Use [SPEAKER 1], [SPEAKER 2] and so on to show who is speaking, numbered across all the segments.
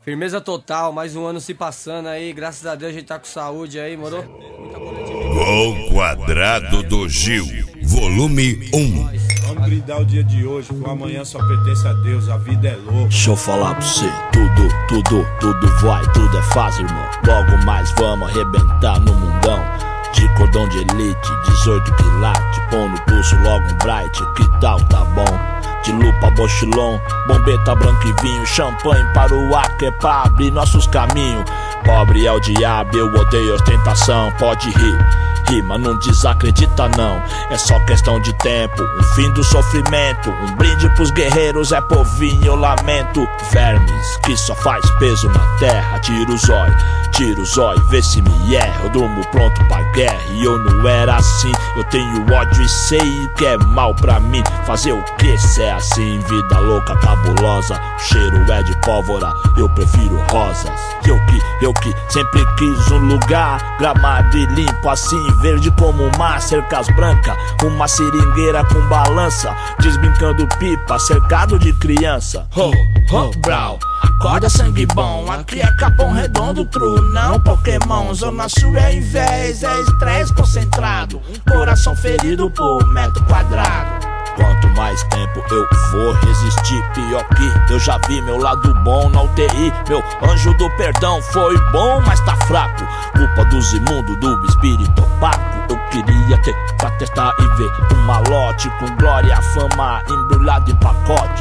[SPEAKER 1] Firmeza total, mais um ano se passando aí, graças a Deus a gente tá com saúde aí, moro?
[SPEAKER 2] Gol Quadrado do Gil, volume 1.
[SPEAKER 3] Vamos brindar o dia de hoje, que o amanhã só pertence a Deus, a vida é louca.
[SPEAKER 4] Deixa eu falar pra você, tudo vai, tudo é fácil, irmão. Logo mais vamos arrebentar no mundão. De cordão de elite, 18 quilates, põe no pulso logo um bright, que tal, tá bom? De lupa, bochilon, bombeta, branco e vinho, champanhe para o ar, que é pra abrir nossos caminhos. Pobre é o diabo, eu odeio ostentação, pode rir, mas não desacredita não. É só questão de tempo, um fim do sofrimento. Um brinde pros guerreiros, é povinho, eu lamento. Vermes, que só faz peso na terra. Tira o zóio, vê se me erra. Eu durmo pronto pra guerra e eu não era assim. Eu tenho ódio e sei o que é mal pra mim. Fazer o que se é assim? Vida louca, cabulosa. O cheiro é de pólvora, eu prefiro rosas. Eu que sempre quis um lugar gramado e limpo assim, verde como o mar, cercas brancas, uma seringueira com balança, desbrincando pipa, cercado de criança. Brau, acorda sangue bom, aqui é Capão Redondo, true, não Pokémon. Zona Sul é invés, é estresse concentrado, coração ferido por metro quadrado. Quanto mais tempo eu vou resistir, pior que eu já vi meu lado bom na UTI. Meu anjo do perdão foi bom, mas tá fraco. Culpa dos imundos, do espírito opaco. Eu queria ter pra testar e ver um malote com glória, fama embrulhado em pacote.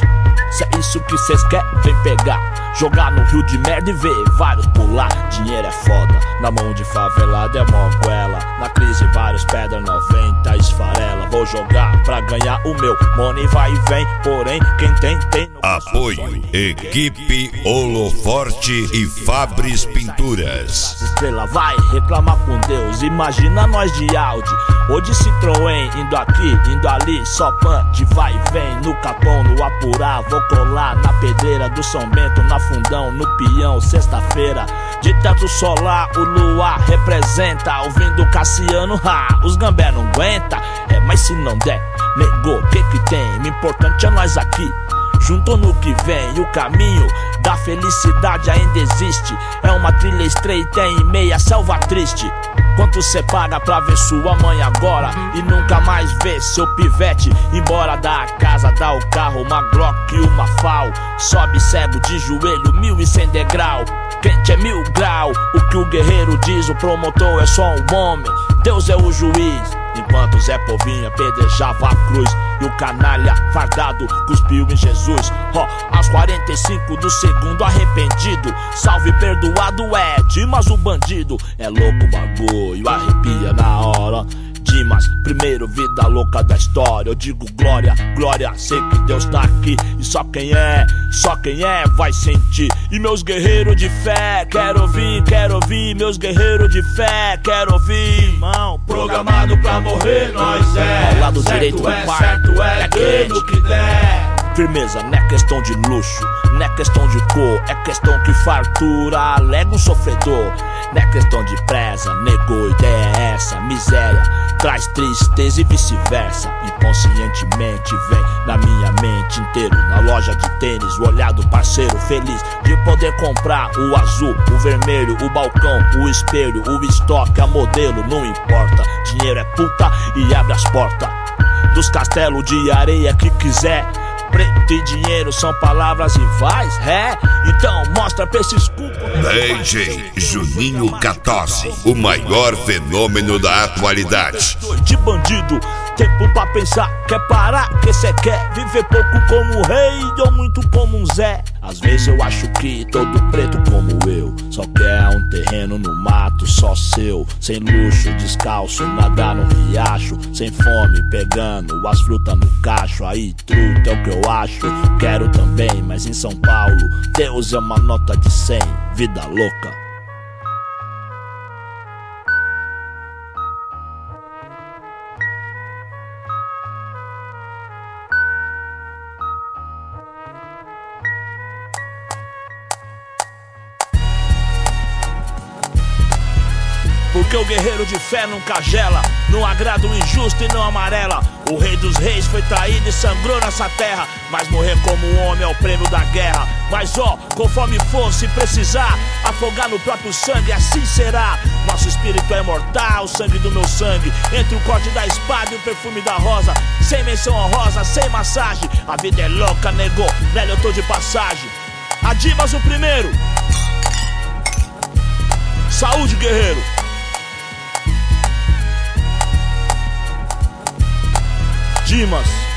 [SPEAKER 4] Se é isso que cês querem, vem pegar. Jogar no rio de merda e ver vários pular. Dinheiro é foda, na mão de favelado é mó goela. Na crise vários pedra 90 esfarela. Vou jogar pra ganhar o meu, money vai e vem. Porém, quem tem no
[SPEAKER 2] Apoio, Equipe Holoforte e Fabris Pinturas.
[SPEAKER 4] Estrela vai reclamar com Deus, imagina nós de Audi ou de Citroën, indo aqui, indo ali, só punch, vai e vem. No Capão, no Apurá, vou colar na pedreira do São Bento, na Fundão, no Peão, sexta-feira. De teto solar, o luar representa. Ouvindo Cassiano, os gambé não aguenta. Mas se não der, negou, que tem? O importante é nós aqui, junto no que vem. E o caminho da felicidade ainda existe. É uma trilha estreita em meia selva triste. Quanto cê paga pra ver sua mãe agora e nunca mais ver seu pivete embora da casa, dá o carro, uma Glock e uma FAL. Sobe cego de joelho, 1100 degrau. Quente é 1000 grau. O que o guerreiro diz, o promotor é só um homem, Deus é o juiz. Enquanto Zé Povinho apedrejava a cruz e o canalha fardado cuspiu em Jesus. Aos 45 do segundo arrependido, salve perdoado é Dimas o bandido. É louco o bagulho, arrepia na hora. Dimas, primeiro vida louca da história. Eu digo glória, glória, sei que Deus tá aqui. E só quem é vai sentir. E meus guerreiros de fé, quero ouvir. Meus guerreiros de fé, quero ouvir. Irmão,
[SPEAKER 3] Programado pra morrer, nós é.
[SPEAKER 4] Ao lado direito do
[SPEAKER 3] Certo
[SPEAKER 4] pai,
[SPEAKER 3] é, certo é,
[SPEAKER 4] quente.
[SPEAKER 3] no que der.
[SPEAKER 4] Firmeza, não é questão de luxo, não é questão de cor, é questão que fartura alega um sofredor. Não é questão de presa, negou, ideia é essa. Miséria traz tristeza e vice-versa. Inconscientemente vem na minha mente inteiro. Na loja de tênis, o olhar do parceiro feliz de poder comprar o azul, o vermelho, o balcão, o espelho, o estoque, a modelo, não importa. Dinheiro é puta e abre as portas dos castelos de areia que quiser. Preto e dinheiro são palavras rivais, então mostra pra esses cupos.
[SPEAKER 2] DJ Juninho 14, o maior fenômeno da atualidade.
[SPEAKER 4] De bandido, tempo pra pensar, quer parar, que cê quer viver pouco como rei ou muito como um Zé. Às vezes eu acho que todo preto como eu só quer um terreno no mato só seu, sem luxo, descalço, nadar no riacho, sem fome, pegando as frutas no cacho. Aí truta é o que eu acho, quero também, mas em São Paulo Deus é uma nota de 100, vida louca. Porque o guerreiro de fé nunca gela, não agrada o injusto e não amarela. O rei dos reis foi traído e sangrou nessa terra, mas morrer como um homem é o prêmio da guerra. Mas ó, conforme for, se precisar afogar no próprio sangue, assim será. Nosso espírito é mortal, o sangue do meu sangue, entre o corte da espada e o perfume da rosa. Sem menção honrosa, sem massagem. A vida é louca, nego, velho, eu tô de passagem. Adimas o primeiro. Saúde, guerreiro. Dimas.